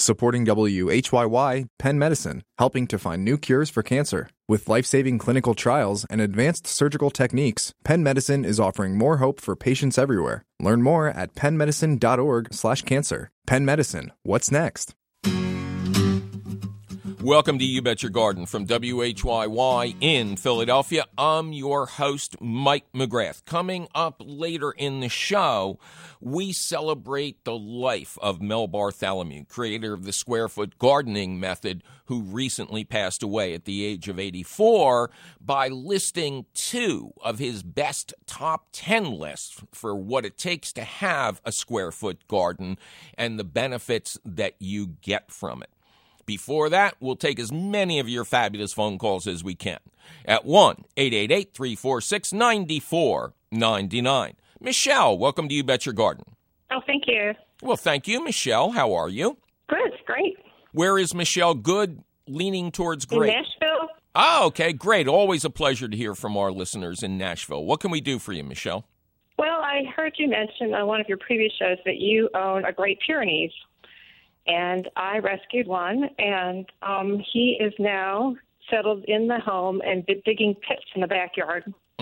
Supporting WHYY, Penn Medicine, helping to find new cures for cancer. With life-saving clinical trials and advanced surgical techniques, Penn Medicine is offering more hope for patients everywhere. Learn more at pennmedicine.org/cancer. Penn Medicine, what's next? Welcome to You Bet Your Garden from WHYY in Philadelphia. I'm your host, Mike McGrath. Coming up later in the show, we celebrate the life of Mel Bartholomew, creator of the square foot gardening method, who recently passed away at the age of 84, by listing 2 of his best top 10 lists for what it takes to have a square foot garden and the benefits that you get from it. Before that, we'll take as many of your fabulous phone calls as we can at 1-888-346-9499. Michelle, welcome to You Bet Your Garden. Oh, thank you. Well, thank you, Michelle. How are you? Good, great. Where is Michelle? Good, leaning towards great. In Nashville. Oh, okay, great. Always a pleasure to hear from our listeners in Nashville. What can we do for you, Michelle? Well, I heard you mention on one of your previous shows that you own a Great Pyrenees. And I rescued one, and he is now settled in the home and digging pits in the backyard,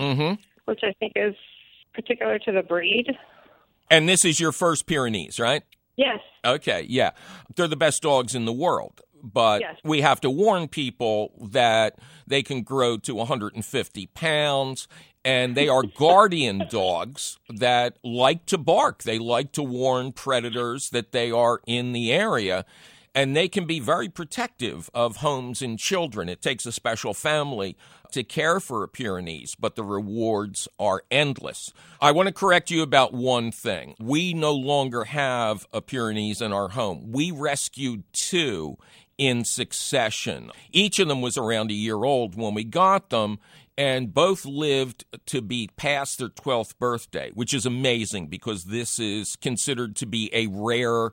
which I think is particular to the breed. And this is your first Pyrenees, right? Yes. Okay, yeah. They're the best dogs in the world, but yes, we have to warn people that they can grow to 150 pounds, and they are guardian dogs that like to bark. They like to warn predators that they are in the area, and they can be very protective of homes and children. It takes a special family to care for a Pyrenees, but the rewards are endless. I want to correct you about one thing. We no longer have a Pyrenees in our home. We rescued 2 in succession. Each of them was around a year old when we got them, and both lived to be past their 12th birthday, which is amazing because this is considered to be a rare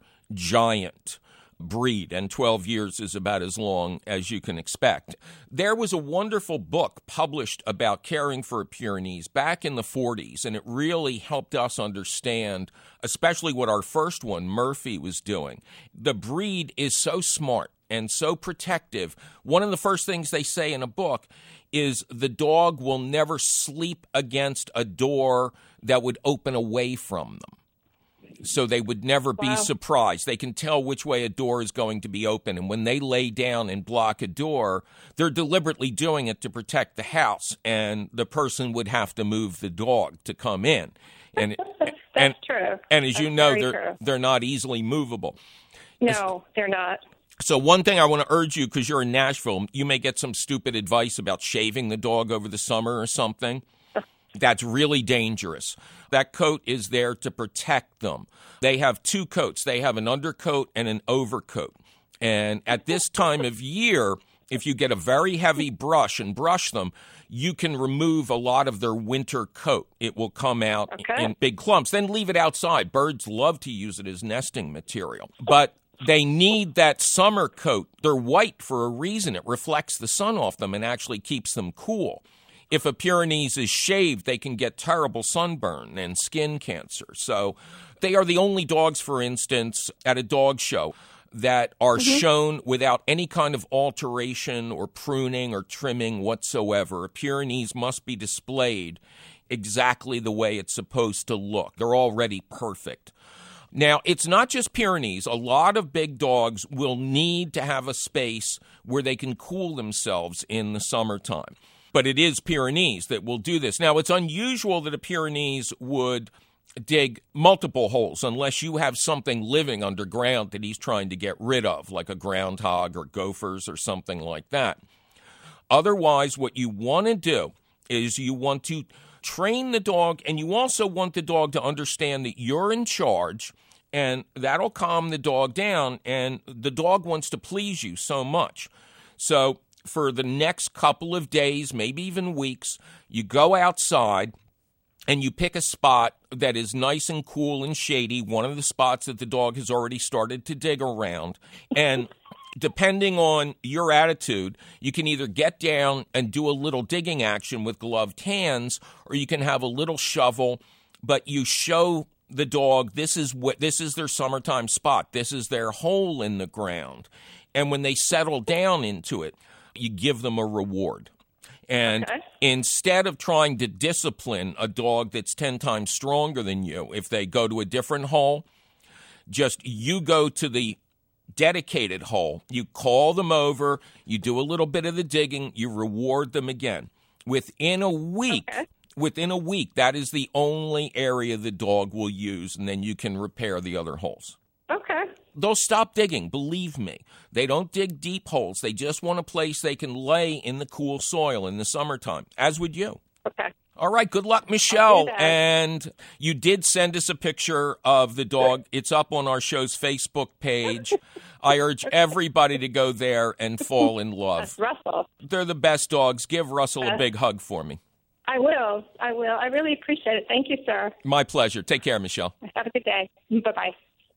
giant breed, and 12 years is about as long as you can expect. There was a wonderful book published about caring for a Pyrenees back in the 40s, and it really helped us understand, especially what our first one, Murphy, was doing. The breed is so smart and so protective. One of the first things they say in a book is the dog will never sleep against a door that would open away from them. So they would never be surprised. They can tell which way a door is going to be open. And when they lay down and block a door, they're deliberately doing it to protect the house. And the person would have to move the dog to come in. And That's true. And as That's you know, true. they're not easily movable. No, they're not. So one thing I want to urge you, because you're in Nashville, you may get some stupid advice about shaving the dog over the summer or something. That's really dangerous. That coat is there to protect them. They have 2 coats. They have an undercoat and an overcoat. And at this time of year, if you get a very heavy brush and brush them, you can remove a lot of their winter coat. It will come out in big clumps. Then leave it outside. Birds love to use it as nesting material. But they need that summer coat. They're white for a reason. It reflects the sun off them and actually keeps them cool. If a Pyrenees is shaved, they can get terrible sunburn and skin cancer. So they are the only dogs, for instance, at a dog show that are shown without any kind of alteration or pruning or trimming whatsoever. A Pyrenees must be displayed exactly the way it's supposed to look. They're already perfect. Now, it's not just Pyrenees. A lot of big dogs will need to have a space where they can cool themselves in the summertime. But it is Pyrenees that will do this. Now, it's unusual that a Pyrenees would dig multiple holes unless you have something living underground that he's trying to get rid of, like a groundhog or gophers or something like that. Otherwise, what you want to do is you want to train the dog, and you also want the dog to understand that you're in charge, and that'll calm the dog down, and the dog wants to please you so much. So for the next couple of days, maybe even weeks, you go outside and you pick a spot that is nice and cool and shady, one of the spots that the dog has already started to dig around, and depending on your attitude, you can either get down and do a little digging action with gloved hands, or you can have a little shovel, but you show the dog this is their summertime spot. This is their hole in the ground. And when they settle down into it, you give them a reward. And instead of trying to discipline a dog that's 10 times stronger than you, if they go to a different hole, just you go to the dedicated hole. You call them over. You do a little bit of the digging. You reward them again. Within a week, that is the only area the dog will use, and then you can repair the other holes. Okay. They'll stop digging, believe me. They don't dig deep holes. They just want a place they can lay in the cool soil in the summertime, as would you. Okay. All right, good luck, Michelle. And you did send us a picture of the dog. It's up on our show's Facebook page. I urge everybody to go there and fall in love. That's Russell. They're the best dogs. Give Russell a big hug for me. I will. I really appreciate it. Thank you, sir. My pleasure. Take care, Michelle. Have a good day. Bye-bye.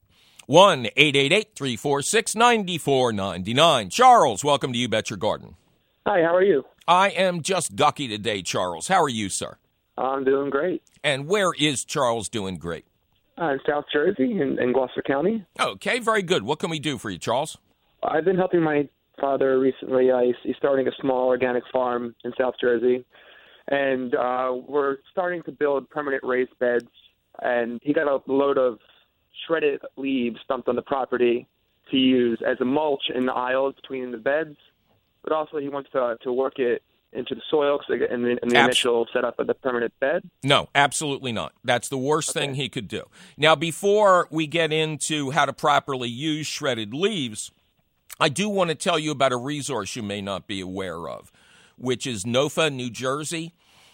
1-888-346-9499. Charles, welcome to You Bet Your Garden. Hi, how are you? I am just ducky today, Charles. How are you, sir? I'm doing great. And where is Charles doing great? In South Jersey, in Gloucester County. Okay, very good. What can we do for you, Charles? I've been helping my father recently. He's starting a small organic farm in South Jersey, and we're starting to build permanent raised beds, and he got a load of shredded leaves dumped on the property to use as a mulch in the aisles between the beds, but also he wants to work it into the soil in the initial setup of the permanent bed. No, absolutely not. That's the worst thing he could do. Now, before we get into how to properly use shredded leaves, I do want to tell you about a resource you may not be aware of, which is NOFA, New Jersey.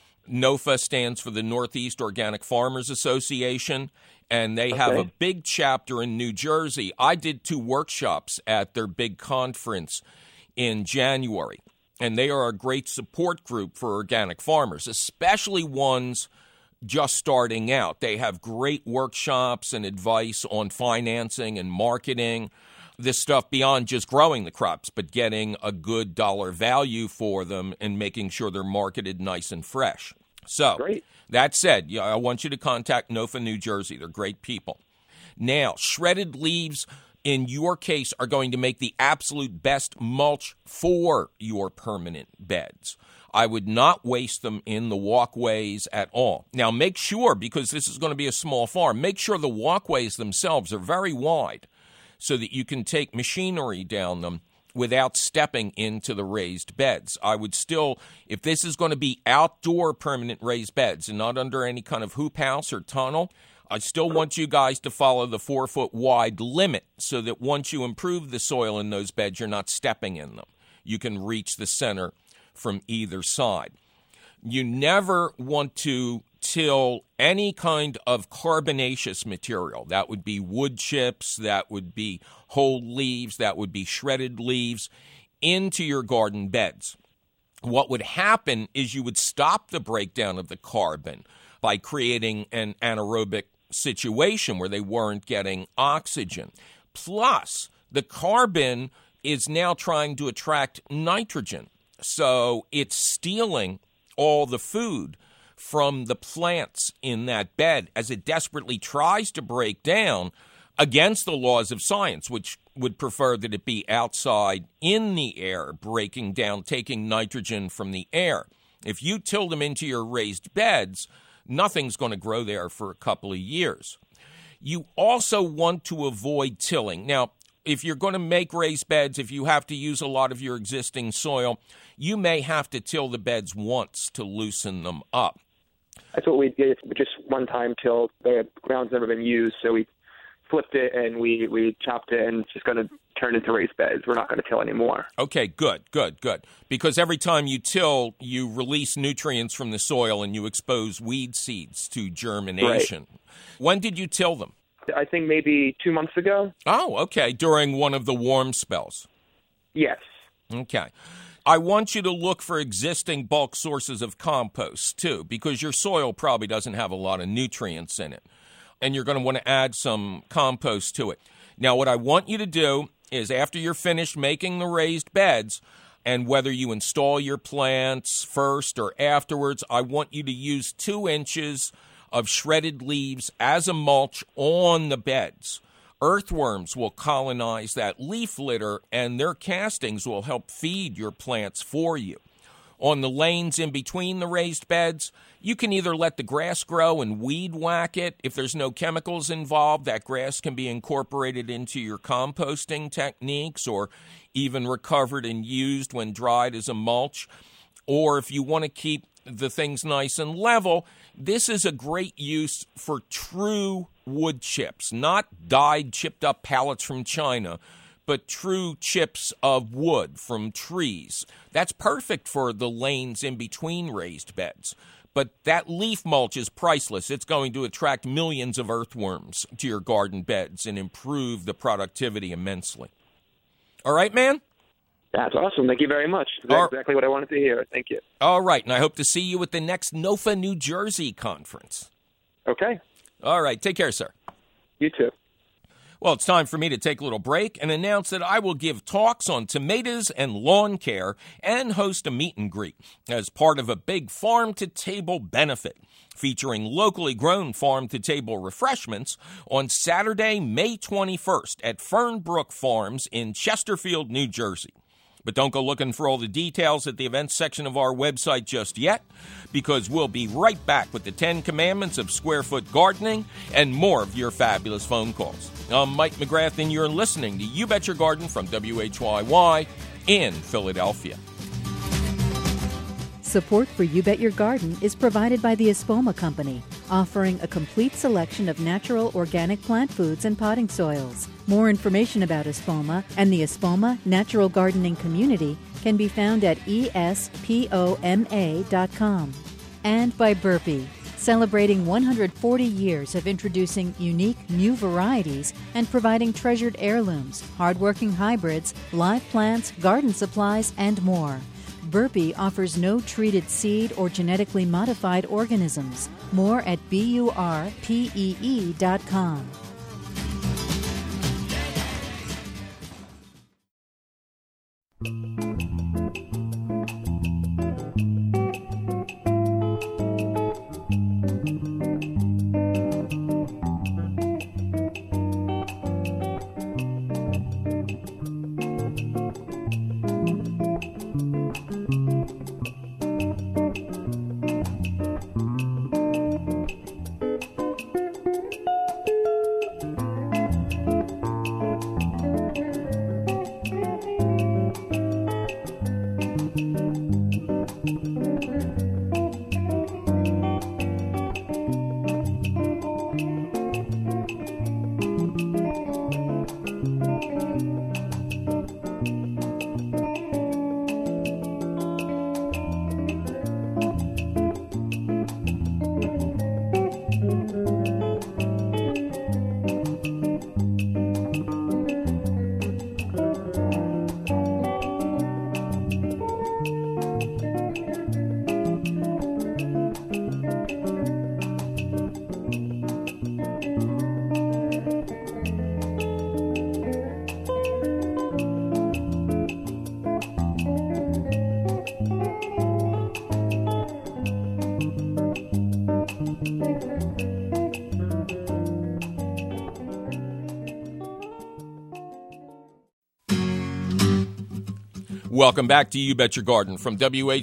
NOFA stands for the Northeast Organic Farmers Association, and they have a big chapter in New Jersey. I did 2 workshops at their big conference in January, and they are a great support group for organic farmers, especially ones just starting out. They have great workshops and advice on financing and marketing, this stuff beyond just growing the crops, but getting a good dollar value for them and making sure they're marketed nice and fresh. So, that said, I want you to contact NOFA New Jersey. They're great people. Now, shredded leaves, in your case, are going to make the absolute best mulch for your permanent beds. I would not waste them in the walkways at all. Now, make sure, because this is going to be a small farm, make sure the walkways themselves are very wide so that you can take machinery down them without stepping into the raised beds. I would still, if this is going to be outdoor permanent raised beds and not under any kind of hoop house or tunnel, I still want you guys to follow the 4-foot wide limit so that once you improve the soil in those beds, you're not stepping in them. You can reach the center from either side. You never want to till any kind of carbonaceous material. That would be wood chips, that would be whole leaves, that would be shredded leaves, into your garden beds. What would happen is you would stop the breakdown of the carbon by creating an anaerobic situation where they weren't getting oxygen. Plus, the carbon is now trying to attract nitrogen. So it's stealing all the food from the plants in that bed as it desperately tries to break down against the laws of science, which would prefer that it be outside in the air, breaking down, taking nitrogen from the air. If you till them into your raised beds, nothing's going to grow there for a couple of years. You also want to avoid tilling. Now, if you're going to make raised beds, if you have to use a lot of your existing soil, you may have to till the beds once to loosen them up. That's what we did. We just one time till the ground's never been used, so we flipped it and we chopped it, and it's just going to turn into raised beds. We're not going to till anymore. Okay, good. Because every time you till, you release nutrients from the soil and you expose weed seeds to germination. Right. When did you till them? I think maybe 2 months ago. Oh, okay. During one of the warm spells. Yes. Okay. I want you to look for existing bulk sources of compost, too, because your soil probably doesn't have a lot of nutrients in it, and you're going to want to add some compost to it. Now, what I want you to do is after you're finished making the raised beds, and whether you install your plants first or afterwards, I want you to use 2 inches of shredded leaves as a mulch on the beds. Earthworms will colonize that leaf litter, and their castings will help feed your plants for you. On the lanes in between the raised beds, you can either let the grass grow and weed whack it. If there's no chemicals involved, that grass can be incorporated into your composting techniques or even recovered and used when dried as a mulch. Or if you want to keep the things nice and level, this is a great use for true wood chips, not dyed, chipped up pallets from China, but true chips of wood from trees. That's perfect for the lanes in between raised beds. But that leaf mulch is priceless. It's going to attract millions of earthworms to your garden beds and improve the productivity immensely. All right, man? That's awesome. Thank you very much. That's exactly what I wanted to hear. Thank you. All right, and I hope to see you at the next NOFA New Jersey conference. Okay. All right, take care, sir. You too. Well, it's time for me to take a little break and announce that I will give talks on tomatoes and lawn care and host a meet and greet as part of a big farm-to-table benefit featuring locally grown farm-to-table refreshments on Saturday, May 21st at Fernbrook Farms in Chesterfield, New Jersey. But don't go looking for all the details at the events section of our website just yet, because we'll be right back with the 10 Commandments of Square Foot Gardening and more of your fabulous phone calls. I'm Mike McGrath, and you're listening to You Bet Your Garden from WHYY in Philadelphia. Support for You Bet Your Garden is provided by the Espoma Company, offering a complete selection of natural organic plant foods and potting soils. More information about Espoma and the Espoma Natural Gardening Community can be found at espoma.com. And by Burpee, celebrating 140 years of introducing unique new varieties and providing treasured heirlooms, hardworking hybrids, live plants, garden supplies, and more. Burpee offers no treated seed or genetically modified organisms. More at burpee.com. Welcome back to You Bet Your Garden from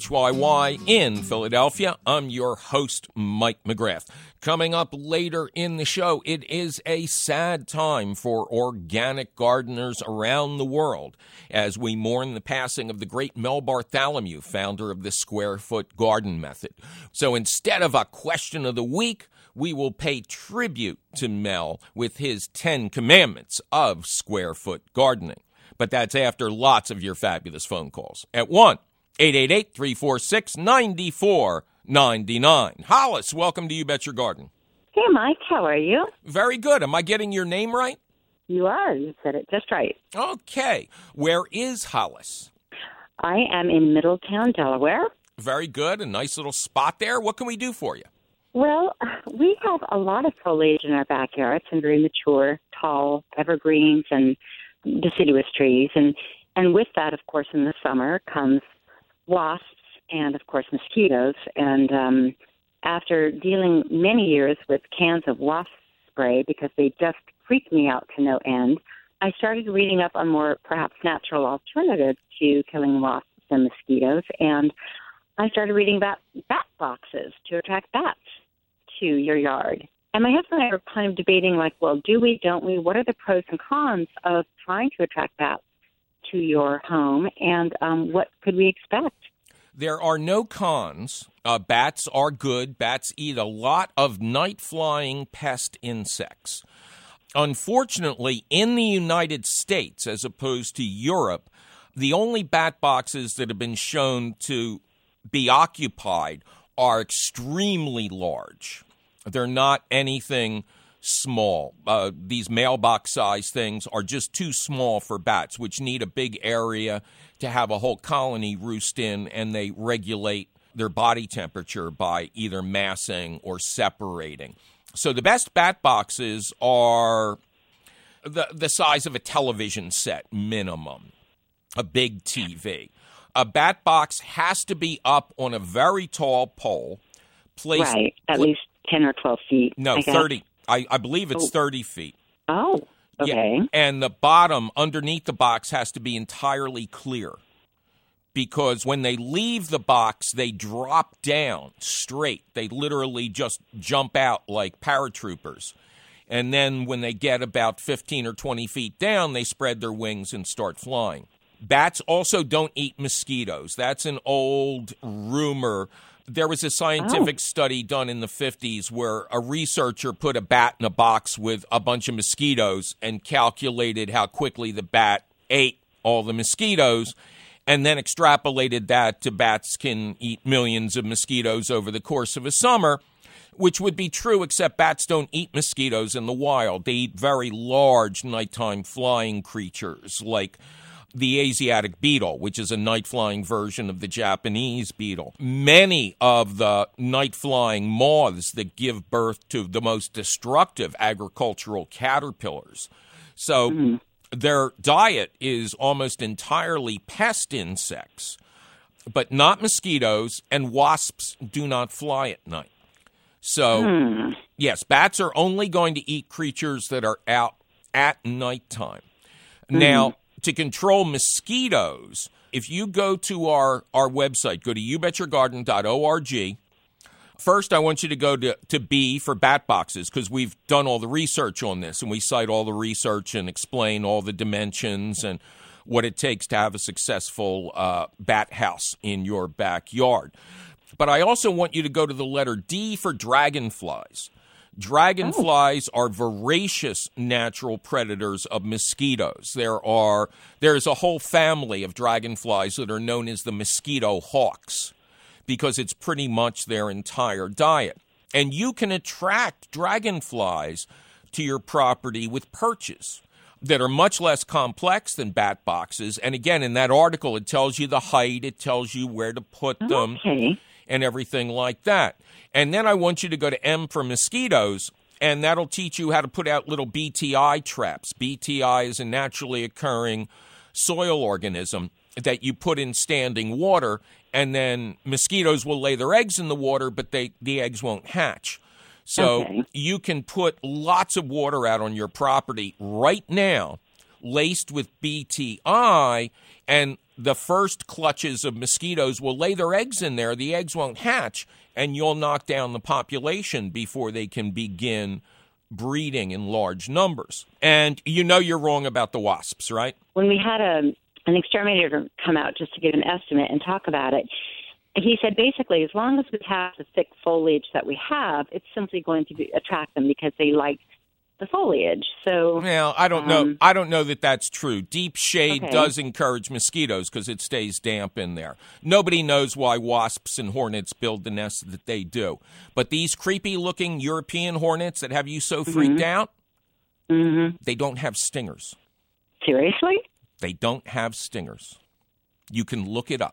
WHYY in Philadelphia. I'm your host, Mike McGrath. Coming up later in the show, it is a sad time for organic gardeners around the world as we mourn the passing of the great Mel Bartholomew, founder of the Square Foot Garden Method. So instead of a question of the week, we will pay tribute to Mel with his 10 Commandments of Square Foot Gardening. But that's after lots of your fabulous phone calls at 1-888-346-9499. Hollis, welcome to You Bet Your Garden. Hey, Mike, how are you? Very good. Am I getting your name right? You are. You said it just right. Okay. Where is Hollis? I am in Middletown, Delaware. Very good. A nice little spot there. What can we do for you? Well, we have a lot of foliage in our backyard, some very mature, tall evergreens and deciduous trees. And with that, of course, in the summer comes wasps and, of course, mosquitoes. And after dealing many years with cans of wasp spray because they just freaked me out to no end, I started reading up on more perhaps natural alternatives to killing wasps and mosquitoes, and I started reading about bat boxes to attract bats to your yard. And my husband and I were kind of debating, like, well, do we, don't we? What are the pros and cons of trying to attract bats to your home, and what could we expect? There are no cons. Bats are good. Bats eat a lot of night-flying pest insects. Unfortunately, in the United States, as opposed to Europe, the only bat boxes that have been shown to be occupied are extremely large. They're not anything small. These mailbox-sized things are just too small for bats, which need a big area to have a whole colony roost in, and they regulate their body temperature by either massing or separating. So the best bat boxes are the size of a television set, minimum, a big TV. A bat box has to be up on a very tall pole. Placed right, at least 10 or 12 feet. No, 30. I believe it's 30 feet. Oh, okay. Yeah. And the bottom underneath the box has to be entirely clear, because when they leave the box, they drop down straight. They literally just jump out like paratroopers. And then when they get about 15 or 20 feet down, they spread their wings and start flying. Bats also don't eat mosquitoes. That's an old rumor. There was a scientific study done in the 50s where a researcher put a bat in a box with a bunch of mosquitoes and calculated how quickly the bat ate all the mosquitoes, and then extrapolated that to bats can eat millions of mosquitoes over the course of a summer, which would be true, except bats don't eat mosquitoes in the wild. They eat very large nighttime flying creatures like the Asiatic beetle, which is a night-flying version of the Japanese beetle. Many of the night-flying moths that give birth to the most destructive agricultural caterpillars. So their diet is almost entirely pest insects, but not mosquitoes, and wasps do not fly at night. So, yes, bats are only going to eat creatures that are out at nighttime. Now, to control mosquitoes, if you go to our website, go to youbetyourgarden.org. First, I want you to go to B for bat boxes, because we've done all the research on this, and we cite all the research and explain all the dimensions and what it takes to have a successful bat house in your backyard. But I also want you to go to the letter D for dragonflies. Dragonflies are voracious natural predators of mosquitoes. There's a whole family of dragonflies that are known as the mosquito hawks, because it's pretty much their entire diet. And you can attract dragonflies to your property with perches that are much less complex than bat boxes. And again, in that article, it tells you the height, it tells you where to put them, and everything like that. And then I want you to go to M for mosquitoes, and that'll teach you how to put out little BTI traps. BTI is a naturally occurring soil organism that you put in standing water, and then mosquitoes will lay their eggs in the water, but the eggs won't hatch. So you can put lots of water out on your property right now, laced with BTI, and the first clutches of mosquitoes will lay their eggs in there. The eggs won't hatch, and you'll knock down the population before they can begin breeding in large numbers. And you know you're wrong about the wasps, right? When we had an exterminator come out just to give an estimate and talk about it, he said basically as long as we have the thick foliage that we have, it's simply going to attract them because they like the foliage. So, well, I don't know. I don't know that that's true. Deep shade does encourage mosquitoes because it stays damp in there. Nobody knows why wasps and hornets build the nests that they do. But these creepy-looking European hornets that have you so freaked out, they don't have stingers. Seriously? They don't have stingers. You can look it up.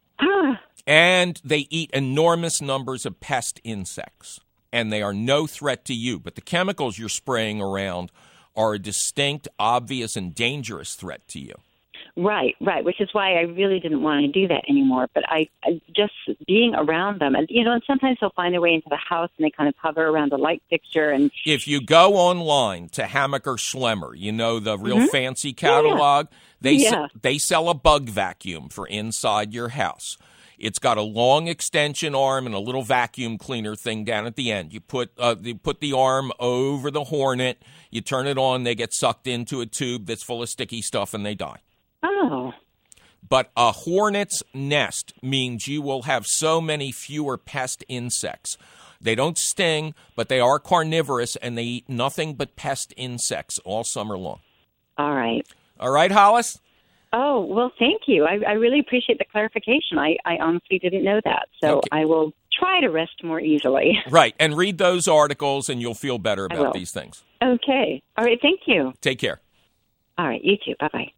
And they eat enormous numbers of pest insects. And they are no threat to you. But the chemicals you're spraying around are a distinct, obvious, and dangerous threat to you. Right, which is why I really didn't want to do that anymore. But I just being around them, and and sometimes they'll find their way into the house and they kind of hover around the light fixture. And if you go online to Hammacher Schlemmer, the real fancy catalog, they sell a bug vacuum for inside your house. It's got a long extension arm and a little vacuum cleaner thing down at the end. You put the arm over the Hornet, you turn it on, they get sucked into a tube that's full of sticky stuff, and they die. Oh. But a hornet's nest means you will have so many fewer pest insects. They don't sting, but they are carnivorous, and they eat nothing but pest insects all summer long. All right. All right, Hollis? Oh, well, thank you. I really appreciate the clarification. I honestly didn't know that. So okay. I will try to rest more easily. Right, and read those articles, and you'll feel better about these things. Okay. All right, thank you. Take care. All right, you too. Bye-bye.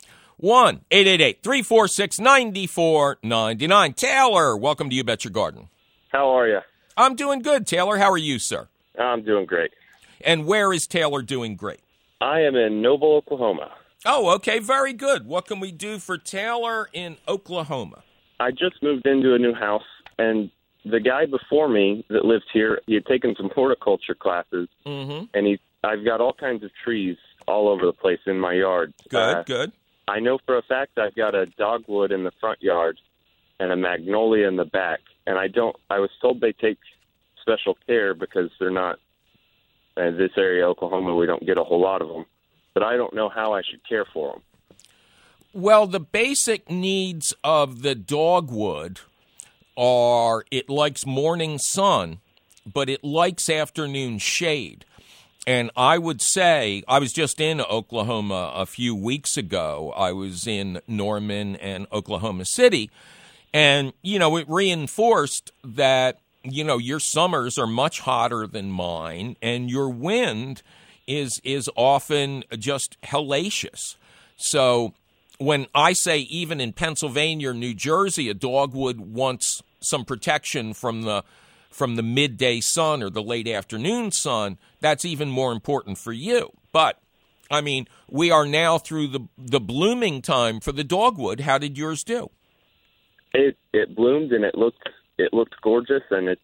1-888-346-9499. Taylor, welcome to You Bet Your Garden. How are you? I'm doing good, Taylor. How are you, sir? I'm doing great. And where is Taylor doing great? I am in Noble, Oklahoma. Oh, okay, very good. What can we do for Taylor in Oklahoma? I just moved into a new house, and the guy before me that lived here, he had taken some horticulture classes, and I've got all kinds of trees all over the place in my yard. Good. I know for a fact I've got a dogwood in the front yard and a magnolia in the back, and I was told they take special care because they're not, in this area of Oklahoma, we don't get a whole lot of them, but I don't know how I should care for them. Well, the basic needs of the dogwood are it likes morning sun, but it likes afternoon shade. And I would say, I was just in Oklahoma a few weeks ago. I was in Norman and Oklahoma City. And, it reinforced that, your summers are much hotter than mine. And your wind is often just hellacious. So when I say even in Pennsylvania or New Jersey, a dogwood wants some protection from the midday sun or the late afternoon sun, that's even more important for you. But, we are now through the blooming time for the dogwood. How did yours do? It bloomed and it looked gorgeous, and as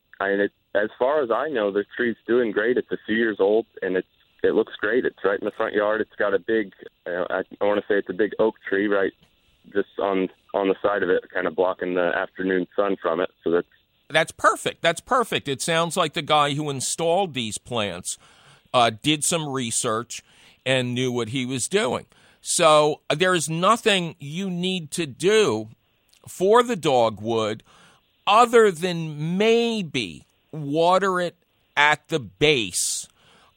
far as I know, the tree's doing great. It's a few years old, and it looks great. It's right in the front yard. It's got a big, I want to say it's a big oak tree right just on the side of it, kind of blocking the afternoon sun from it. So That's perfect. That's perfect. It sounds like the guy who installed these plants did some research and knew what he was doing. So there is nothing you need to do for the dogwood other than maybe water it at the base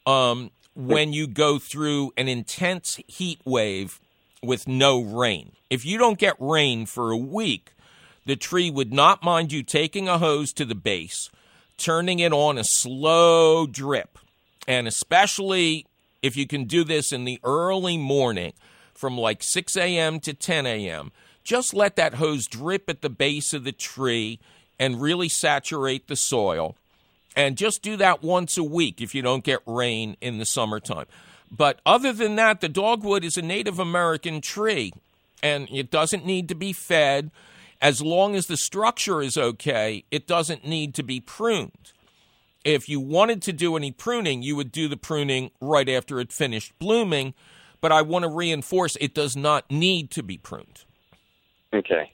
when you go through an intense heat wave with no rain. If you don't get rain for a week, the tree would not mind you taking a hose to the base, turning it on a slow drip, and especially if you can do this in the early morning from like 6 a.m. to 10 a.m., just let that hose drip at the base of the tree and really saturate the soil. And just do that once a week if you don't get rain in the summertime. But other than that, the dogwood is a Native American tree, and it doesn't need to be fed. As long as the structure is okay, it doesn't need to be pruned. If you wanted to do any pruning, you would do the pruning right after it finished blooming, but I want to reinforce it does not need to be pruned. Okay.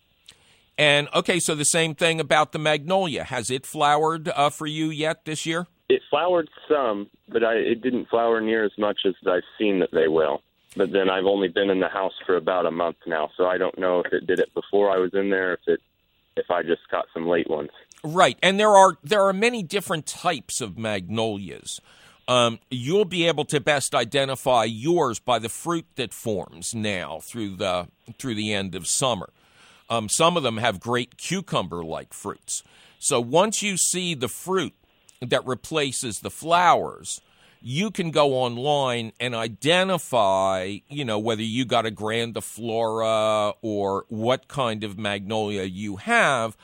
And, okay, so the same thing about the magnolia. Has it flowered for you yet this year? It flowered some, but it didn't flower near as much as I've seen that they will. But then I've only been in the house for about a month now, so I don't know if it did it before I was in there, if I just got some late ones. Right, and there are many different types of magnolias. You'll be able to best identify yours by the fruit that forms now through the end of summer. Some of them have great cucumber-like fruits. So once you see the fruit that replaces the flowers, you can go online and identify, whether you got a grandiflora or what kind of magnolia you have.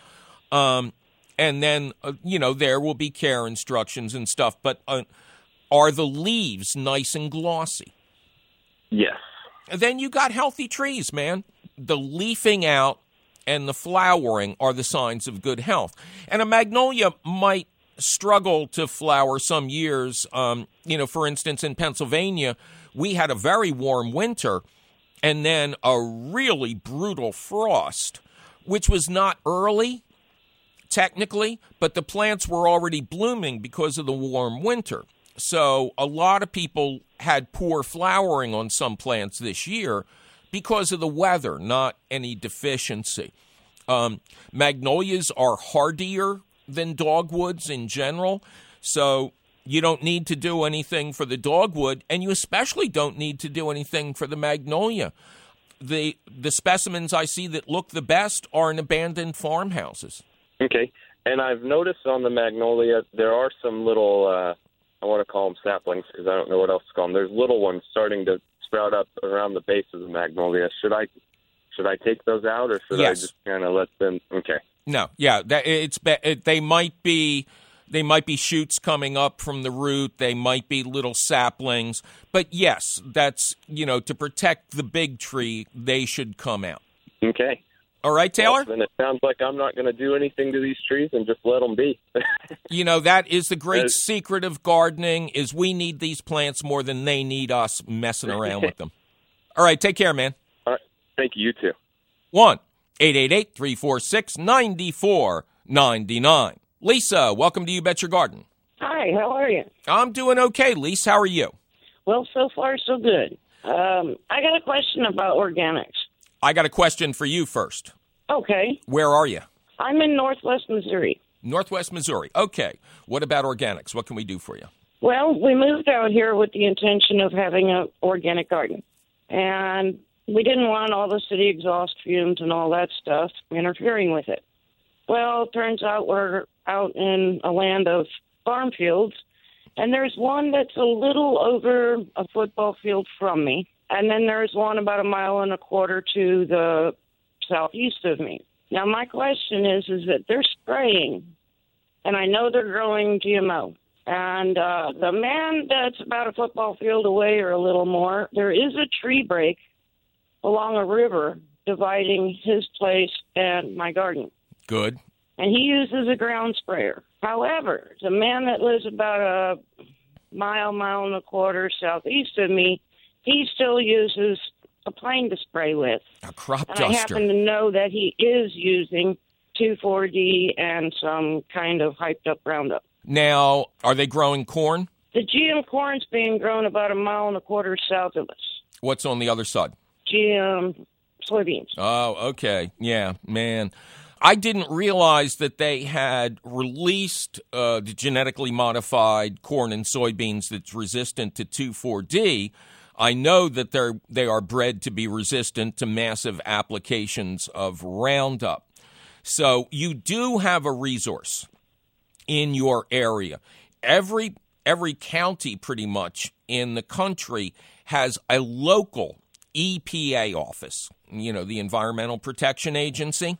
And then, there will be care instructions and stuff. But are the leaves nice and glossy? Yes. then you got healthy trees, man. The leafing out and the flowering are the signs of good health. And a magnolia might struggle to flower some years. For instance, in Pennsylvania, we had a very warm winter and then a really brutal frost, which was not early, technically, but the plants were already blooming because of the warm winter. So a lot of people had poor flowering on some plants this year because of the weather, not any deficiency. Magnolias are hardier than dogwoods in general, so you don't need to do anything for the dogwood, and you especially don't need to do anything for the magnolia. The specimens I see that look the best are in abandoned farmhouses. Okay. And I've noticed on the magnolia there are some little, I want to call them saplings because I don't know what else to call them. There's little ones starting to sprout up around the base of the magnolia. Should I take those out, or should I just kind of let them? Okay. No, yeah, they might be shoots coming up from the root. They might be little saplings, but yes, that's to protect the big tree, they should come out. Okay. All right, Taylor? Well, then it sounds like I'm not going to do anything to these trees and just let them be. That is the great secret of gardening, is we need these plants more than they need us messing around with them. All right, take care, man. All right, thank you. You too. 1-888-346-9499. Lisa, welcome to You Bet Your Garden. Hi, how are you? I'm doing okay, Lisa. How are you? Well, so far, so good. I got a question about organics. I got a question for you first. Okay. Where are you? I'm in Northwest Missouri. Northwest Missouri. Okay. What about organics? What can we do for you? Well, we moved out here with the intention of having an organic garden. And we didn't want all the city exhaust fumes and all that stuff interfering with it. Well, it turns out we're out in a land of farm fields, and there's one that's a little over a football field from me. And then there's one about 1.25 miles to the southeast of me. Now, my question is that they're spraying, and I know they're growing GMO. And the man that's about a football field away or a little more, there is a tree break along a river dividing his place and my garden. Good. And he uses a ground sprayer. However, the man that lives about 1.25 miles southeast of me, he still uses a plane to spray with. A crop and duster. I happen to know that he is using 2,4-D and some kind of hyped-up Roundup. Now, are they growing corn? The GM corn's being grown about 1.25 miles south of us. What's on the other side? GM soybeans. Oh, okay. Yeah, man. I didn't realize that they had released the genetically modified corn and soybeans that's resistant to 2,4-D. I know that they are bred to be resistant to massive applications of Roundup. So you do have a resource in your area. Every county pretty much in the country has a local EPA office, the Environmental Protection Agency.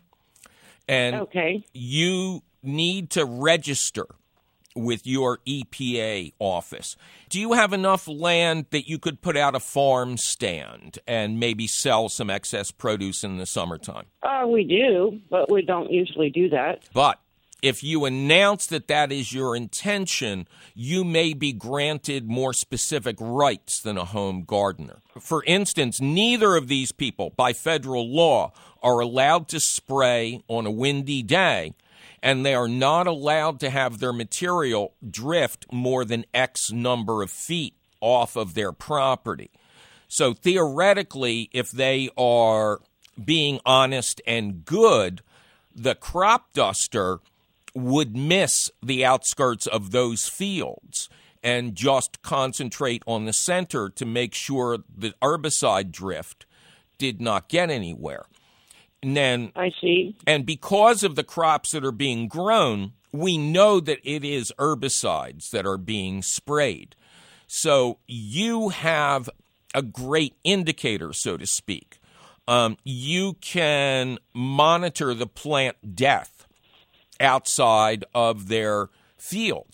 And you need to register with your EPA office. Do you have enough land that you could put out a farm stand and maybe sell some excess produce in the summertime? We do, but we don't usually do that. But if you announce that is your intention, you may be granted more specific rights than a home gardener. For instance, neither of these people, by federal law, are allowed to spray on a windy day, and they are not allowed to have their material drift more than X number of feet off of their property. So theoretically, if they are being honest and good, the crop duster would miss the outskirts of those fields and just concentrate on the center to make sure the herbicide drift did not get anywhere. And then, I see. And because of the crops that are being grown, we know that it is herbicides that are being sprayed. So you have a great indicator, so to speak. You can monitor the plant death outside of their fields.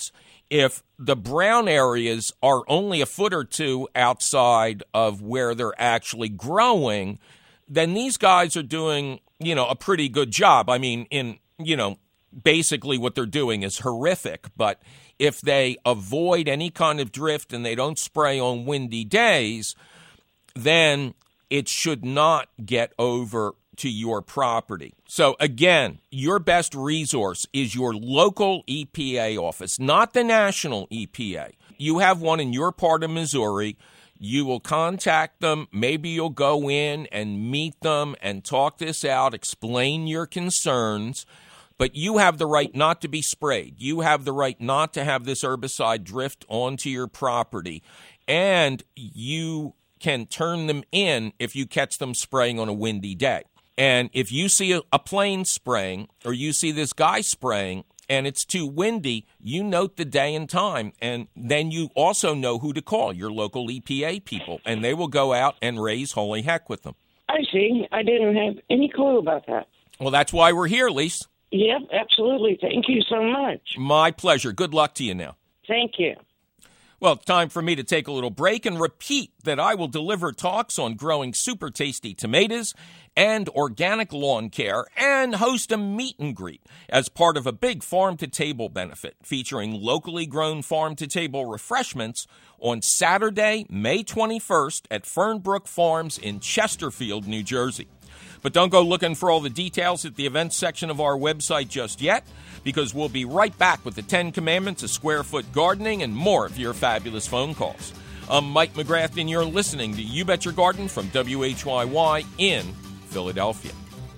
If the brown areas are only a foot or two outside of where they're actually growing, then these guys are doing, a pretty good job. I mean, basically what they're doing is horrific. But if they avoid any kind of drift and they don't spray on windy days, then it should not get over to your property. So again, your best resource is your local EPA office, not the national EPA. You have one in your part of Missouri. You will contact them. Maybe you'll go in and meet them and talk this out, explain your concerns. But you have the right not to be sprayed. You have the right not to have this herbicide drift onto your property. And you can turn them in if you catch them spraying on a windy day. And if you see a plane spraying or you see this guy spraying and it's too windy, you note the day and time. And then you also know who to call, your local EPA people. And they will go out and raise holy heck with them. I see. I didn't have any clue about that. Well, that's why we're here, Lise. Yep, absolutely. Thank you so much. My pleasure. Good luck to you now. Thank you. Well, it's time for me to take a little break and repeat that I will deliver talks on growing super tasty tomatoes and organic lawn care and host a meet and greet as part of a big farm-to-table benefit featuring locally grown farm-to-table refreshments on Saturday, May 21st at Fernbrook Farms in Chesterfield, New Jersey. But don't go looking for all the details at the events section of our website just yet, because we'll be right back with the 10 Commandments of Square Foot Gardening and more of your fabulous phone calls. I'm Mike McGrath, and you're listening to You Bet Your Garden from WHYY in Philadelphia.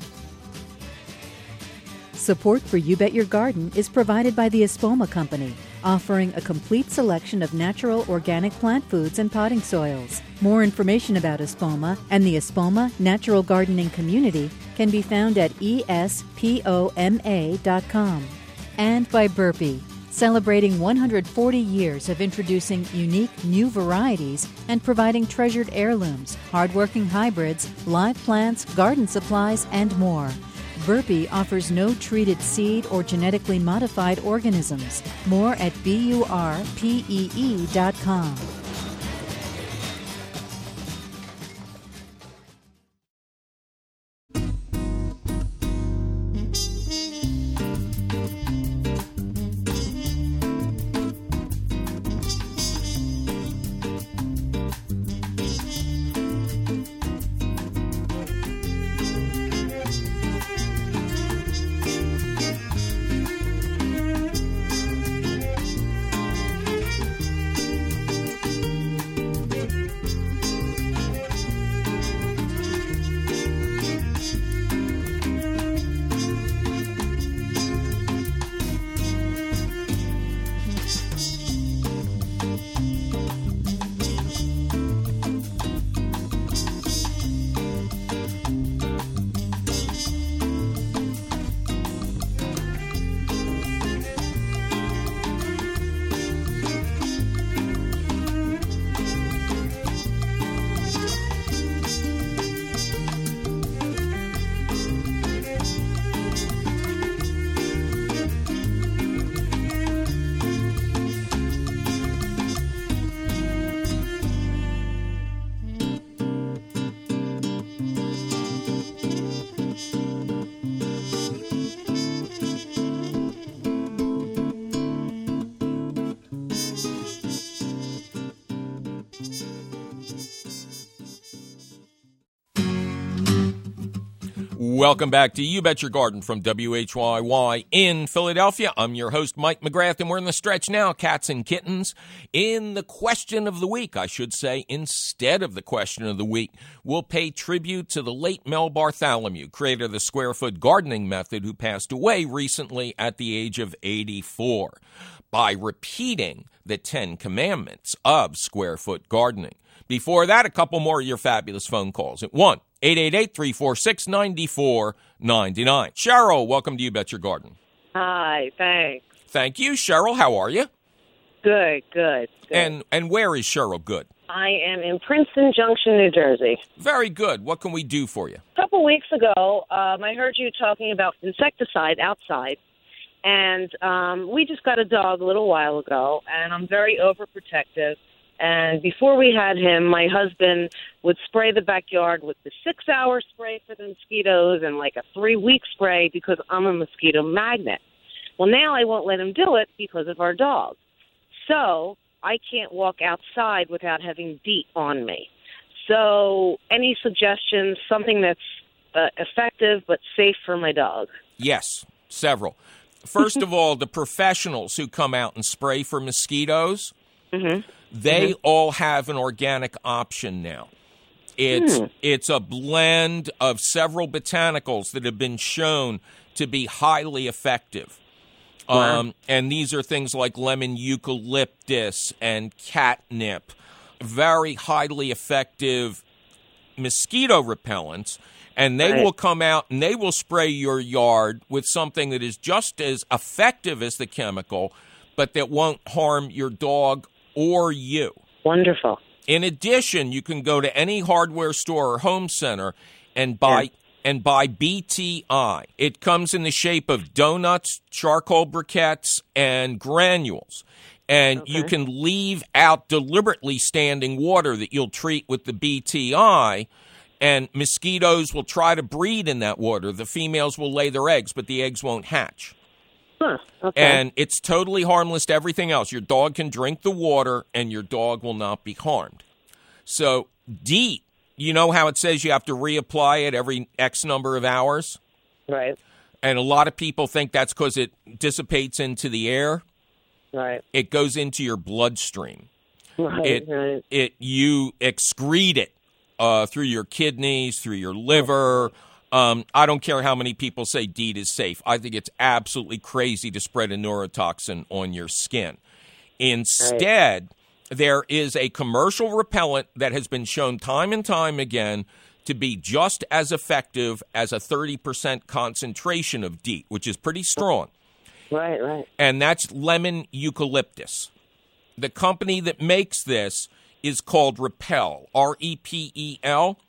Support for You Bet Your Garden is provided by the Espoma Company, offering a complete selection of natural organic plant foods and potting soils. More information about Espoma and the Espoma Natural Gardening Community can be found at espoma.com. And by Burpee, celebrating 140 years of introducing unique new varieties and providing treasured heirlooms, hardworking hybrids, live plants, garden supplies, and more. Burpee offers no treated seed or genetically modified organisms. More at burpee.com. Welcome back to You Bet Your Garden from WHYY in Philadelphia. I'm your host, Mike McGrath, and we're in the stretch now, cats and kittens. In the question of the week, I should say, instead of the question of the week, we'll pay tribute to the late Mel Bartholomew, creator of the square foot gardening method, who passed away recently at the age of 84, by repeating the 10 Commandments of square foot gardening. Before that, a couple more of your fabulous phone calls at 1-888-346-9499. Cheryl, welcome to You Bet Your Garden. Hi, thanks. Thank you. Cheryl, how are you? Good. And where is Cheryl good? I am in Princeton Junction, New Jersey. Very good. What can we do for you? A couple weeks ago, I heard you talking about insecticide outside, And we just got a dog a little while ago, and I'm very overprotective. And before we had him, my husband would spray the backyard with the 6-hour spray for the mosquitoes and like a 3-week spray because I'm a mosquito magnet. Well, now I won't let him do it because of our dog. So I can't walk outside without having DEET on me. So any suggestions, something that's effective but safe for my dog? Yes, several. First of all, the professionals who come out and spray for mosquitoes, they all have an organic option now. It's a blend of several botanicals that have been shown to be highly effective. Wow. And these are things like lemon eucalyptus and catnip, very highly effective mosquito repellents. And they will come out and they will spray your yard with something that is just as effective as the chemical, but that won't harm your dog or you. Wonderful. In addition, you can go to any hardware store or home center and buy BTI. It comes in the shape of donuts, charcoal briquettes, and granules. And you can leave out deliberately standing water that you'll treat with the BTI, and mosquitoes will try to breed in that water. The females will lay their eggs, but the eggs won't hatch. And it's totally harmless to everything else. Your dog can drink the water, and your dog will not be harmed. So DEET, you know how it says you have to reapply it every X number of hours? Right. And a lot of people think that's because it dissipates into the air. Right. It goes into your bloodstream. Right. You excrete it through your kidneys, through your liver. I don't care how many people say DEET is safe. I think it's absolutely crazy to spread a neurotoxin on your skin. Instead, there is a commercial repellent that has been shown time and time again to be just as effective as a 30% concentration of DEET, which is pretty strong. Right. And that's lemon eucalyptus. The company that makes this is called Repel, R-E-P-E-L.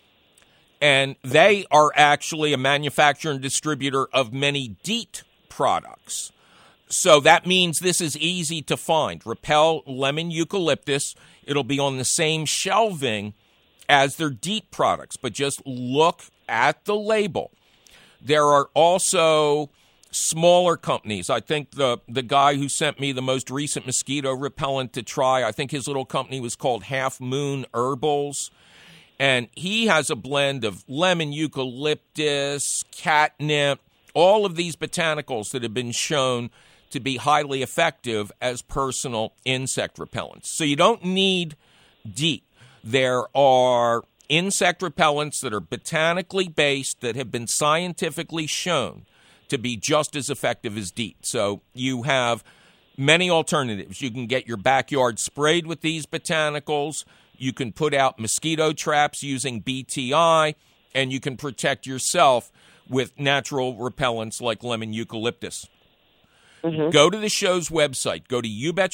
And they are actually a manufacturer and distributor of many DEET products. So that means this is easy to find. Repel lemon eucalyptus. It'll be on the same shelving as their DEET products, but just look at the label. There are also smaller companies. I think the guy who sent me the most recent mosquito repellent to try, I think his little company was called Half Moon Herbals. And he has a blend of lemon eucalyptus, catnip, all of these botanicals that have been shown to be highly effective as personal insect repellents. So you don't need DEET. There are insect repellents that are botanically based that have been scientifically shown to be just as effective as DEET. So you have many alternatives. You can get your backyard sprayed with these botanicals. You can put out mosquito traps using BTI, and you can protect yourself with natural repellents like lemon eucalyptus. Go to the show's website. Go to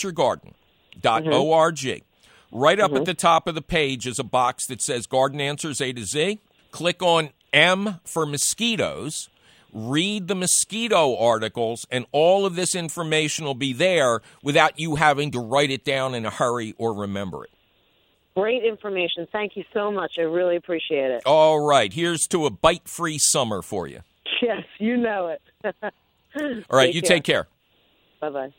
youbetyourgarden.org. Right up at the top of the page is a box that says Garden Answers A to Z. Click on M for mosquitoes. Read the mosquito articles, and all of this information will be there without you having to write it down in a hurry or remember it. Great information. Thank you so much. I really appreciate it. All right. Here's to a bite-free summer for you. Yes, you know it. All right. Take care. Bye-bye.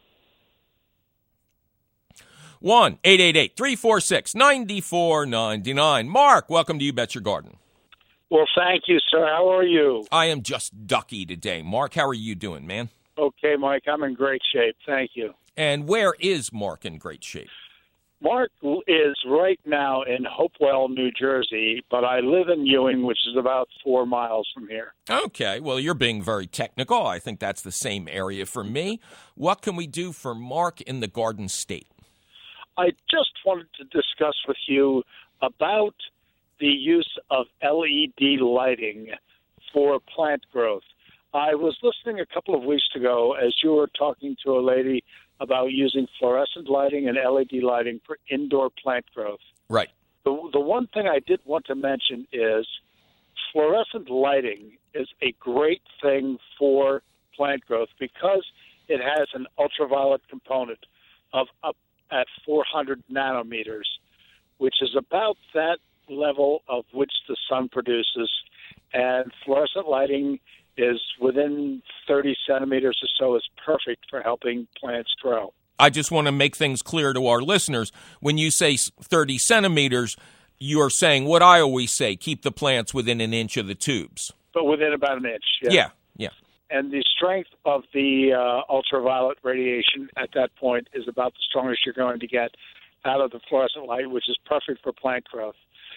1-888-346-9499. Mark, welcome to You Bet Your Garden. Well, thank you, sir. How are you? I am just ducky today. Mark, how are you doing, man? Okay, Mike. I'm in great shape. Thank you. And where is Mark in great shape? Mark is right now in Hopewell, New Jersey, but I live in Ewing, which is about 4 miles from here. Okay. Well, you're being very technical. I think that's the same area for me. What can we do for Mark in the Garden State? I just wanted to discuss with you about the use of LED lighting for plant growth. I was listening a couple of weeks ago as you were talking to a lady about using fluorescent lighting and LED lighting for indoor plant growth. Right. The one thing I did want to mention is fluorescent lighting is a great thing for plant growth because it has an ultraviolet component of up at 400 nanometers, which is about that level of which the sun produces. And fluorescent lighting is within 30 centimeters or so is perfect for helping plants grow. I just want to make things clear to our listeners. When you say 30 centimeters, you're saying what I always say, keep the plants within an inch of the tubes. But within about an inch, Yeah. And the strength of the ultraviolet radiation at that point is about the strongest you're going to get out of the fluorescent light, which is perfect for plant growth.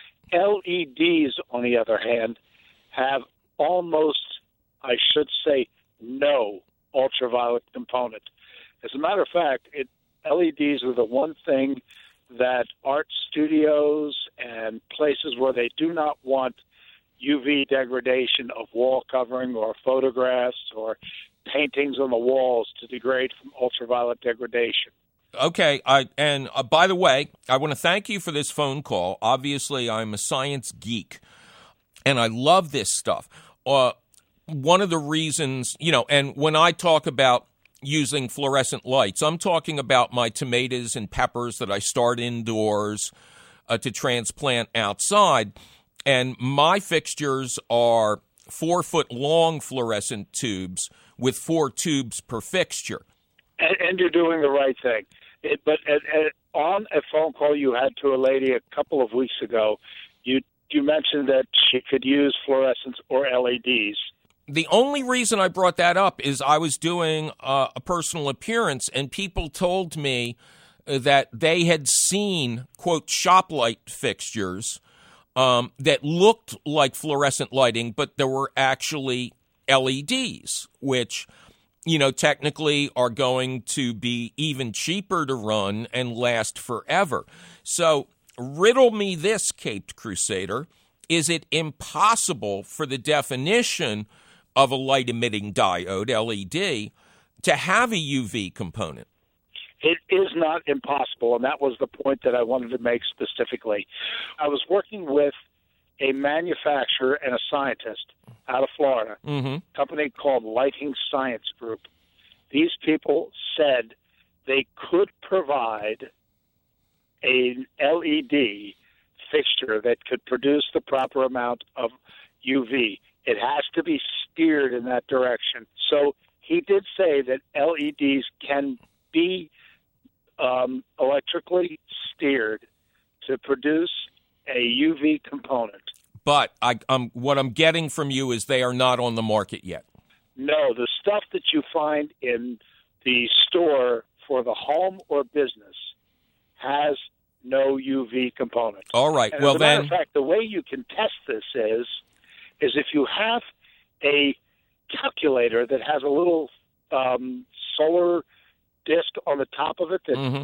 LEDs, on the other hand, have almost, I should say, no ultraviolet component. As a matter of fact, LEDs are the one thing that art studios and places where they do not want UV degradation of wall covering or photographs or paintings on the walls to degrade from ultraviolet degradation. Okay, and by the way, I want to thank you for this phone call. Obviously, I'm a science geek, and I love this stuff. One of the reasons, and when I talk about using fluorescent lights, I'm talking about my tomatoes and peppers that I start indoors to transplant outside. And my fixtures are 4-foot-long fluorescent tubes with 4 tubes per fixture. And you're doing the right thing. But on a phone call you had to a lady a couple of weeks ago, you mentioned that she could use fluorescents or LEDs. The only reason I brought that up is I was doing a personal appearance, and people told me that they had seen, quote, shop light fixtures that looked like fluorescent lighting, but there were actually LEDs, which, technically are going to be even cheaper to run and last forever. So riddle me this, Caped Crusader. Is it impossible for the definition of a light-emitting diode, LED, to have a UV component? It is not impossible, and that was the point that I wanted to make specifically. I was working with a manufacturer and a scientist out of Florida, a company called Lighting Science Group. These people said they could provide an LED fixture that could produce the proper amount of UV. It has to be steered in that direction. So he did say that LEDs can be electrically steered to produce a UV component. But what I'm getting from you is they are not on the market yet. No, the stuff that you find in the store for the home or business has no UV component. All right. And as a matter of fact, the way you can test this is if you have a calculator that has a little solar disc on the top of it,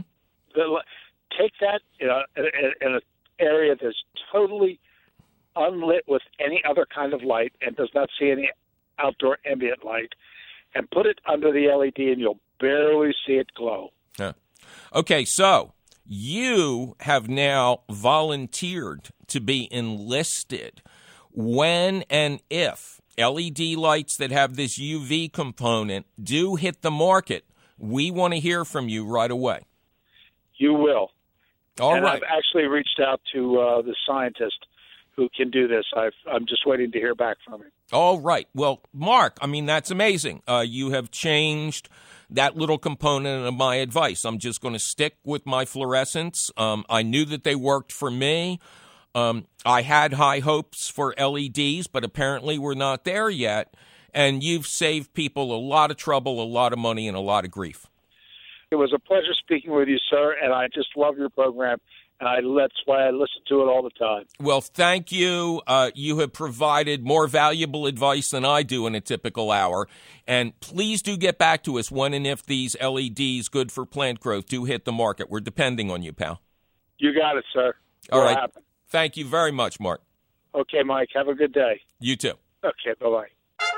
take that in an area that's totally unlit with any other kind of light and does not see any outdoor ambient light, and put it under the LED, and you'll barely see it glow. Yeah. Okay, so you have now volunteered to be enlisted. When and if LED lights that have this UV component do hit the market, we want to hear from you right away. You will. All right. I've actually reached out to the scientist who can do this. I'm just waiting to hear back from him. All right. Well, Mark, that's amazing. You have changed that little component of my advice. I'm just going to stick with my fluorescents. I knew that they worked for me. I had high hopes for LEDs, but apparently we're not there yet. And you've saved people a lot of trouble, a lot of money, and a lot of grief. It was a pleasure speaking with you, sir, and I just love your program. And that's why I listen to it all the time. Well, thank you. You have provided more valuable advice than I do in a typical hour. And please do get back to us when and if these LEDs, good for plant growth, do hit the market. We're depending on you, pal. You got it, sir. All right. Happen. Thank you very much, Mark. Okay, Mike. Have a good day. You too. Okay, bye-bye.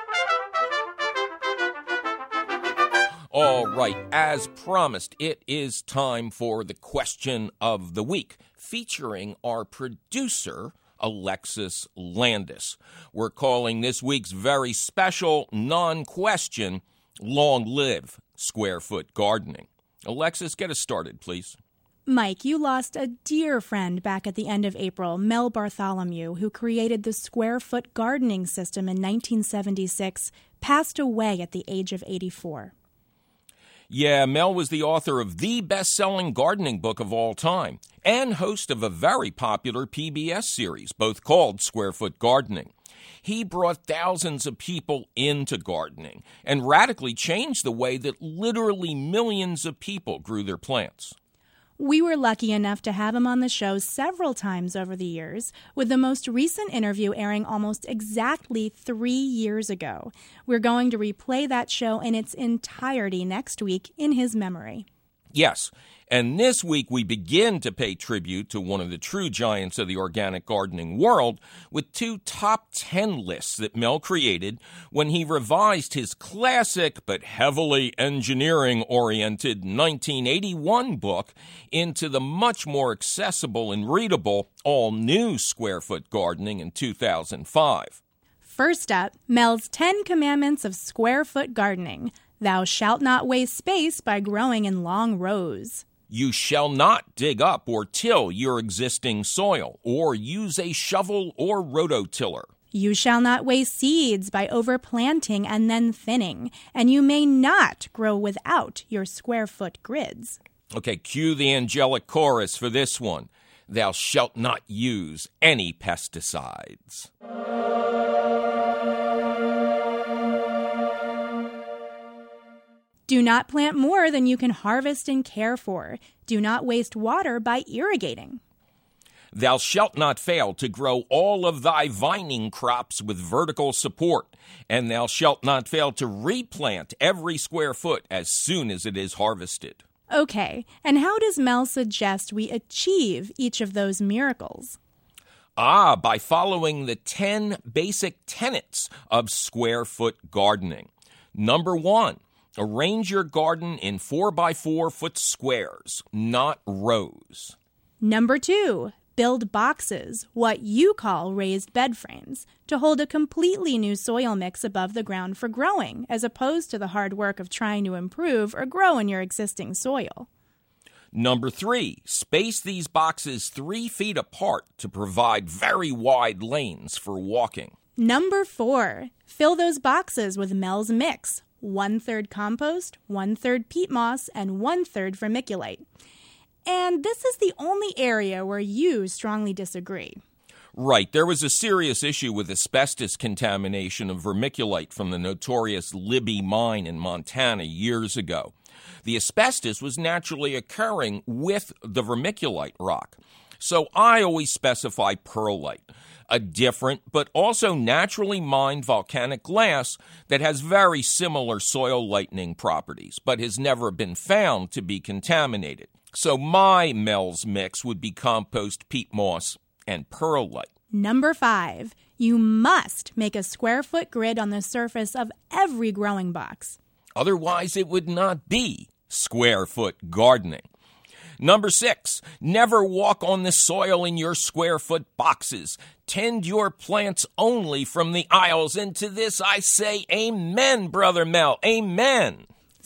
All right, as promised, it is time for the question of the week, featuring our producer, Alexis Landis. We're calling this week's very special non-question Long live square foot gardening. Alexis, get us started, please. Mike, you lost a dear friend back at the end of April, Mel Bartholomew, who created the square foot gardening system in 1976, passed away at the age of 84. Yeah, Mel was the author of the best-selling gardening book of all time and host of a very popular PBS series, both called Square Foot Gardening. He brought thousands of people into gardening and radically changed the way that literally millions of people grew their plants. We were lucky enough to have him on the show several times over the years, with the most recent interview airing almost exactly 3 years ago. We're going to replay that show in its entirety next week in his memory. Yes, and this week we begin to pay tribute to one of the true giants of the organic gardening world with 2 top 10 lists that Mel created when he revised his classic but heavily engineering-oriented 1981 book into the much more accessible and readable all-new Square Foot Gardening in 2005. First up, Mel's 10 Commandments of Square Foot Gardening. Thou shalt not waste space by growing in long rows. You shall not dig up or till your existing soil, or use a shovel or rototiller. You shall not waste seeds by overplanting and then thinning, and you may not grow without your square foot grids. Okay, cue the angelic chorus for this one. Thou shalt not use any pesticides. Do not plant more than you can harvest and care for. Do not waste water by irrigating. Thou shalt not fail to grow all of thy vining crops with vertical support, and thou shalt not fail to replant every square foot as soon as it is harvested. Okay, and how does Mel suggest we achieve each of those miracles? By following the 10 basic tenets of square foot gardening. Number 1. Arrange your garden in 4x4 foot squares, not rows. Number 2, build boxes, what you call raised bed frames, to hold a completely new soil mix above the ground for growing, as opposed to the hard work of trying to improve or grow in your existing soil. Number 3, space these boxes 3 feet apart to provide very wide lanes for walking. Number 4, fill those boxes with Mel's Mix. 1/3 compost, 1/3 peat moss, and 1/3 vermiculite. And this is the only area where you strongly disagree. Right. There was a serious issue with asbestos contamination of vermiculite from the notorious Libby mine in Montana years ago. The asbestos was naturally occurring with the vermiculite rock. So I always specify perlite, a different but also naturally mined volcanic glass that has very similar soil lightening properties, but has never been found to be contaminated. So my Mel's Mix would be compost, peat moss, and perlite. Number 5, you must make a square foot grid on the surface of every growing box. Otherwise, it would not be square foot gardening. Number 6, never walk on the soil in your square foot boxes. Tend your plants only from the aisles. And to this I say amen, Brother Mel, amen.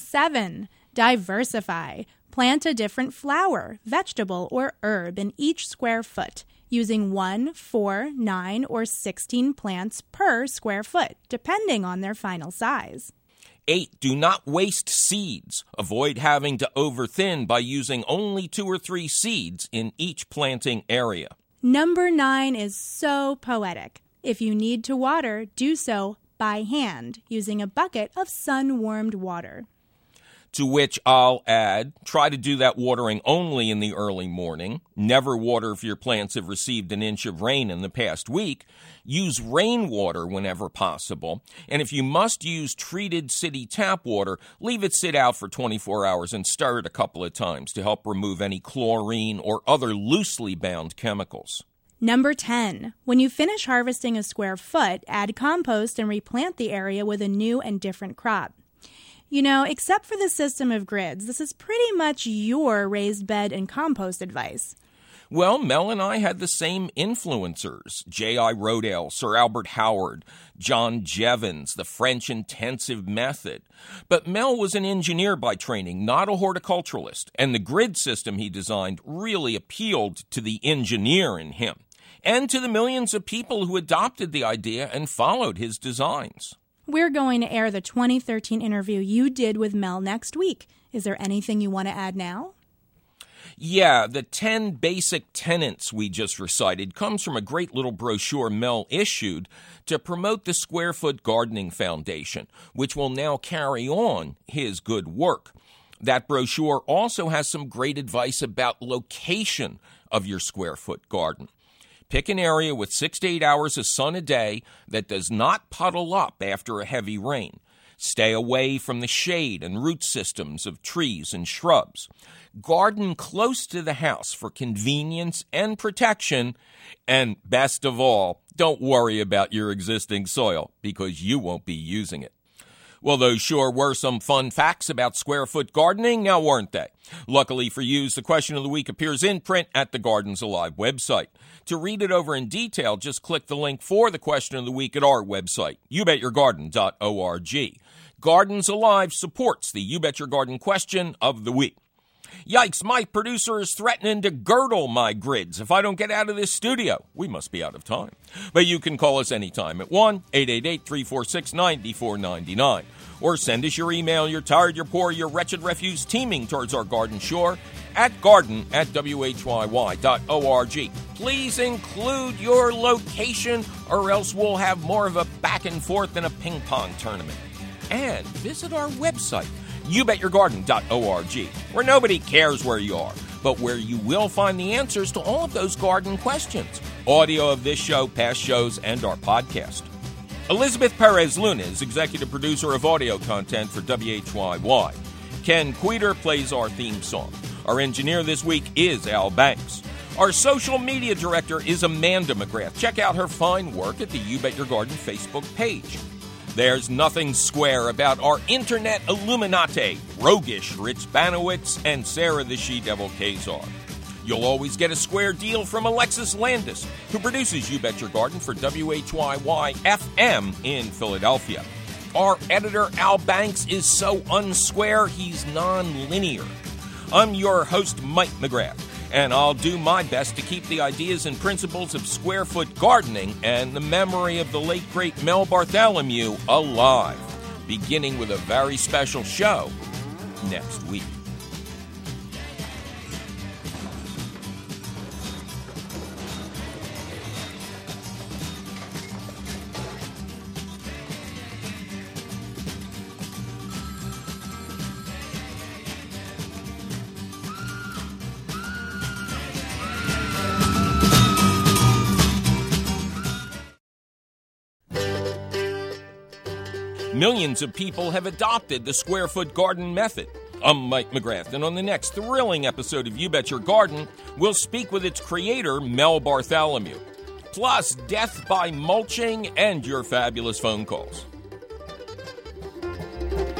7, diversify. Plant a different flower, vegetable, or herb in each square foot, using 1, 4, 9, or 16 plants per square foot, depending on their final size. 8, do not waste seeds. Avoid having to overthin by using only 2 or 3 seeds in each planting area. Number 9 is so poetic. If you need to water, do so by hand, using a bucket of sun-warmed water. To which I'll add, try to do that watering only in the early morning. Never water if your plants have received an inch of rain in the past week. Use rainwater whenever possible. And if you must use treated city tap water, leave it sit out for 24 hours and stir it a couple of times to help remove any chlorine or other loosely bound chemicals. Number 10, when you finish harvesting a square foot, add compost and replant the area with a new and different crop. You know, except for the system of grids, this is pretty much your raised bed and compost advice. Well, Mel and I had the same influencers: J.I. Rodale, Sir Albert Howard, John Jevons, the French intensive method. But Mel was an engineer by training, not a horticulturalist, and the grid system he designed really appealed to the engineer in him and to the millions of people who adopted the idea and followed his designs. We're going to air the 2013 interview you did with Mel next week. Is there anything you want to add now? Yeah, the 10 basic tenets we just recited comes from a great little brochure Mel issued to promote the Square Foot Gardening Foundation, which will now carry on his good work. That brochure also has some great advice about location of your square foot garden. Pick an area with 6 to 8 hours of sun a day that does not puddle up after a heavy rain. Stay away from the shade and root systems of trees and shrubs. Garden close to the house for convenience and protection. And best of all, don't worry about your existing soil because you won't be using it. Well, those sure were some fun facts about square foot gardening, now weren't they? Luckily for you, the question of the week appears in print at the Gardens Alive website. To read it over in detail, just click the link for the question of the week at our website, youbetyourgarden.org. Gardens Alive supports the You Bet Your Garden question of the week. Yikes, my producer is threatening to girdle my grids. If I don't get out of this studio, we must be out of time. But you can call us anytime at 1-888-346-9499. Or send us your email, you're tired, you're poor, your wretched refuse teeming towards our garden shore at garden@whyy.org. Please include your location or else we'll have more of a back and forth than a ping pong tournament. And visit our website, youbetyourgarden.org, where nobody cares where you are, but where you will find the answers to all of those garden questions. Audio of this show, past shows, and our podcast. Elizabeth Perez Luna is executive producer of audio content for WHYY. Ken Queter plays our theme song. Our engineer this week is Al Banks. Our social media director is Amanda McGrath. Check out her fine work at the You Bet Your Garden Facebook page. There's nothing square about our internet Illuminati, roguish Rich Banowitz and Sarah the She-Devil Kazar. You'll always get a square deal from Alexis Landis, who produces You Bet Your Garden for WHYY-FM in Philadelphia. Our editor, Al Banks, is so unsquare, he's non-linear. I'm your host, Mike McGrath, and I'll do my best to keep the ideas and principles of square foot gardening and the memory of the late, great Mel Bartholomew alive, beginning with a very special show next week. Millions of people have adopted the square foot garden method. I'm Mike McGrath, and on the next thrilling episode of You Bet Your Garden, we'll speak with its creator, Mel Bartholomew. Plus, death by mulching and your fabulous phone calls.